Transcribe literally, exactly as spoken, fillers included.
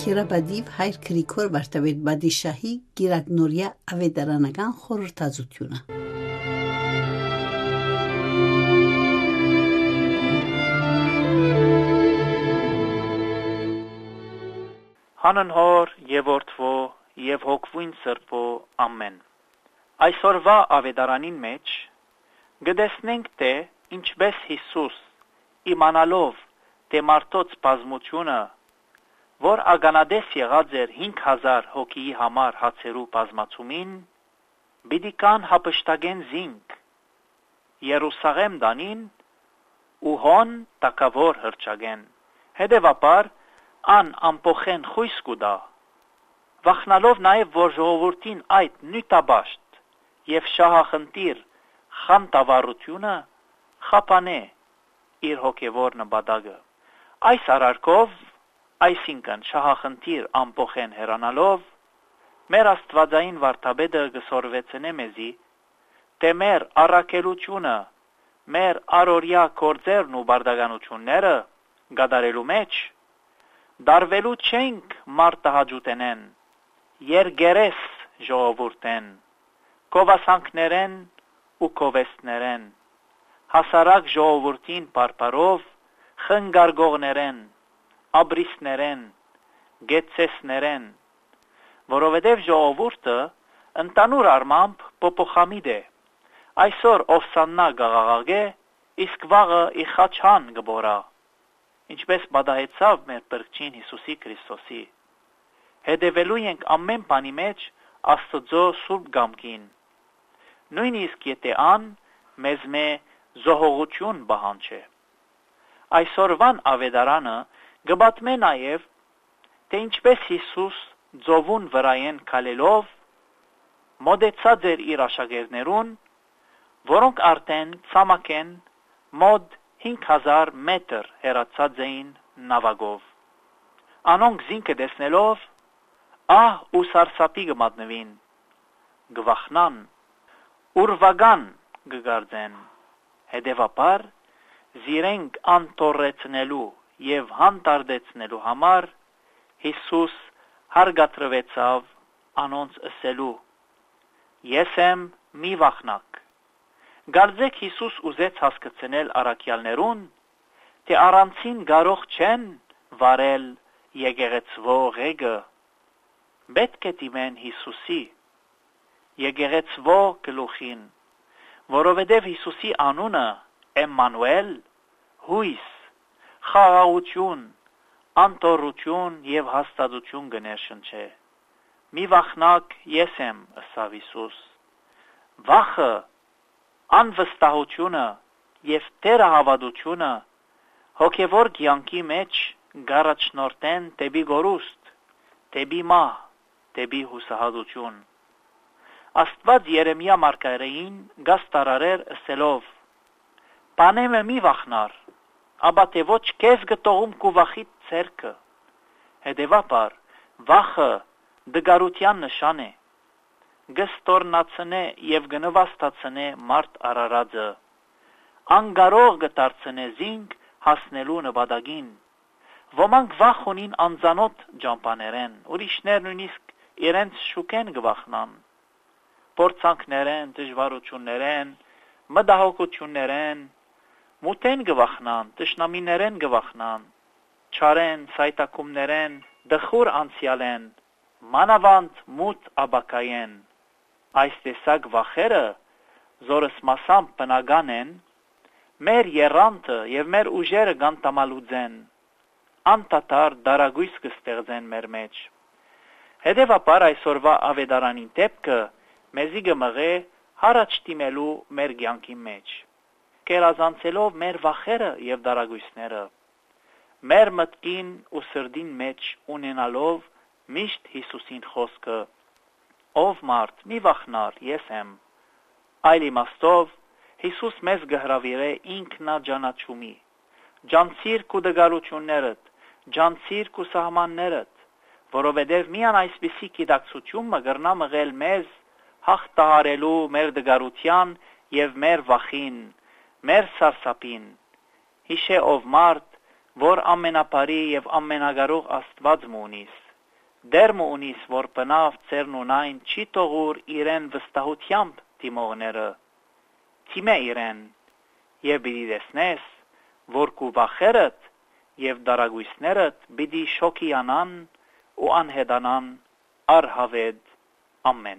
Շիրաբադիվ հայր Գրիգոր Վարդապետ Բադիշահի գիրագնորյա ավետարանական խորհրդածությունը։ Հանուն Հոր եւ Որդվո եւ Հոգվույն Սրբո ամեն։ Այսօրվա ավետարանին մեջ գտեսնենք թե ինչպես Հիսուս իմանալով թե մարդոց բազմությունը, որ ականադես եղած էր հինգ հազար հոգիի համար հացերու բազմացումին, պիտի կան հապշտագեն զինք Երուսաղեմ դանին ու հոն տակավոր հրճագեն։ Հետևաբար ան ամփոխեն խույս կուտա, վախնալով նաև որ ժողովրդին այդ նյութաբաշտ եւ շահախնդիր խանդավառությունը խափանե իր հոգևոր նպատակը։ Այս արարքով, այսինքն շահախնդիր ամփոխեն հեռանալով, մեր աստվածային վարդապետը գսորվեցնե մեզի, թե մեր առաքելությունը, մեր առօրյա գործերն ու բարդականությունները գդարելու մեջ դարվելու չենք մարտահաջութենեն, երգերես ժողովուրդեն, կովասանքներեն ու կովեստներեն, հասարակ ժողովուրդին պարպարով, խնգարգողներեն, աբրիսներեն, գեցեսներեն, որովհետև ժողովուրդը ընդանուր առմամբ փոփոխամիտ է, այսօր ովսաննա գաղաղագե, իսկ վաղը իխաչան գբորա, ինչպես պատահեցավ մեր Փրկչին Հիսուսի Քրիստոսի։ Հետևելու ենք ամեն բանի մեջ Աստծո սուրբ գամքին, նույնիսկ եթե ան մեզ մե զոհողություն բահանջե։ Այսօրվան ավետարանը գբատմե նաև, թե ինչպես Հիսուս ծովուն վրայեն քալելով մոտեցած էր իր աշակերտներուն, որոնք արդեն ցամաքեն մոտ հինգ հազար մետր հեռացած էին նավակով։ Անոնք զինքը տեսնելով ահ ու սարսափի կմատնվին, գվախնան, ուրվագան կգարձեն, հետևաբար զիրենք անտորեցնելու եւ հանդարտեցնելու համար Հիսուս հարգադրվեցավ անոնց ասելու. Ես եմ մի վախնակ։ Գարձեք Հիսուս ուզեց հասկացնել առաքյալներուն, թե առանցին կարող չեն վարել եկեղեցվո ղեկը, պետք է դիմեն Հիսուսի եկեղեցվո գլուխին, որովհետև Հիսուսի անունը Էմմանուել, հույս, խաղաղություն, անտորություն եւ հաստատություն կներշնչե։ Մի վախնակ ես եմ, ըսավ Հիսուս։ Վախը, անվստահությունը եւ թերահավատությունը հոգեվոր կյանքի մեջ գարաչնորտեն դեպի գորուստ, դեպի մահ, դեպի հուսահատություն։ Աստված Երեմիա մարգարեին գաստարարեր ըսելով. Բանեմը մի վախնար, ապա թե ոչ քեզ գտողում կու վախիտ ցերկը։ Հետևաբար վախը դգարության նշան է, գստորնացնե եւ գնվաստացնե մարդ արարածը, անգարող գտարցնե զինք հասնելու նպատակին։ Ոմանք վախ ունին անձանոտ ճամփաներեն, ուրիշներ նույնիսկ իրենց շուկեն գվախնան, փորձանքներեն, դժվարություններեն, մտահոգություններեն, մութեն գվախնան, տշնամիներեն գվախնան, չարեն, սայտակումներեն, դխուր անցյալեն, մանավանդ մութ աբակայեն։ Այս տեսակ վախերը, զորս մասամբ բնական են, մեր եռանտը եւ մեր ուժերը գանտամալուծեն, անտատար դարագույս կստեղծեն մեր մեջ։ Հետևաբար այսօրվա ավետարանին դեպքը մեզի գմղե հարաճ դիմելու մեր կյանքի մեջ, կերազանցելով մեր վախերը եւ դարագույսները, մեր մտքին ու սրդին մեջ ունենալով միշտ Հիսուսին խոսքը. Ով մարդ, մի վախնար, ես եմ։ Այլ իմաստով Հիսուս մեզ գհրավիրե ինքնաջանաչումի, ջանցիր ու դգարություններդ, ջանցիր ու սահմաններդ, որովհետև միան այսպիսի գիտակցություն մգրնա մղել մեզ հաղթահարելու մեր դգարության եւ մեր վախին, մեր սարսափին։ Հիշե ով մարդ, որ ամենապարի եւ ամենագարող Աստված մունիս, դերմ ունիս, որ բնավ ծերնունայն չի թողուր իրեն վստահությամբ դիմողները, թիմե իրեն, և բիդի տեսնես, որ կու վախերդ և դարագույսներդ բիդի շոքիանան ու անհետանան առհավեդ ամեն։